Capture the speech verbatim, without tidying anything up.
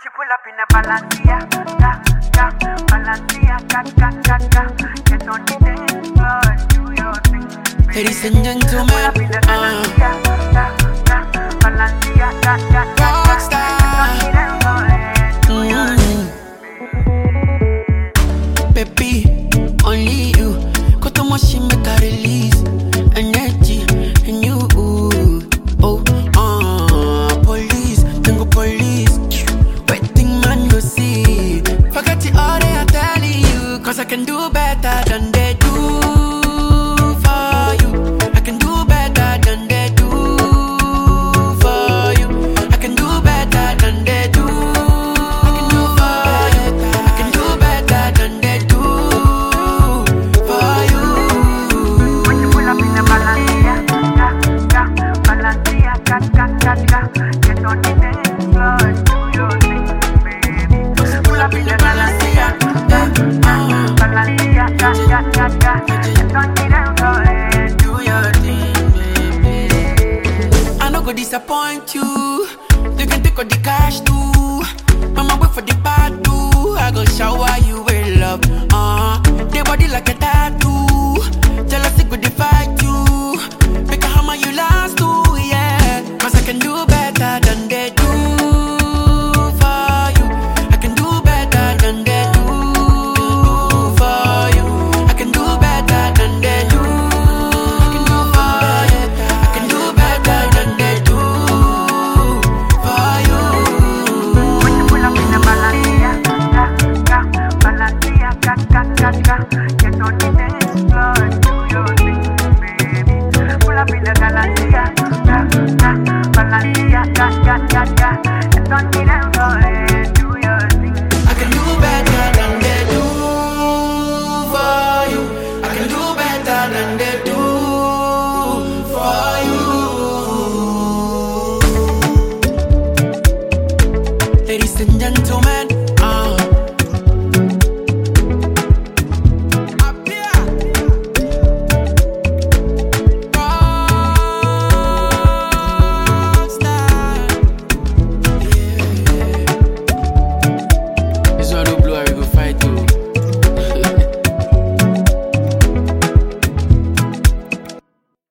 She pull up in a Balenciaga, ga, ga, Balenciaga, ga, ga, ga. Get on the dance floor and do your thing. Ladies and gentlemen, Pull up in a Balenciaga, ga, ga, Balenciaga, ga, ga, ga. Rockstar.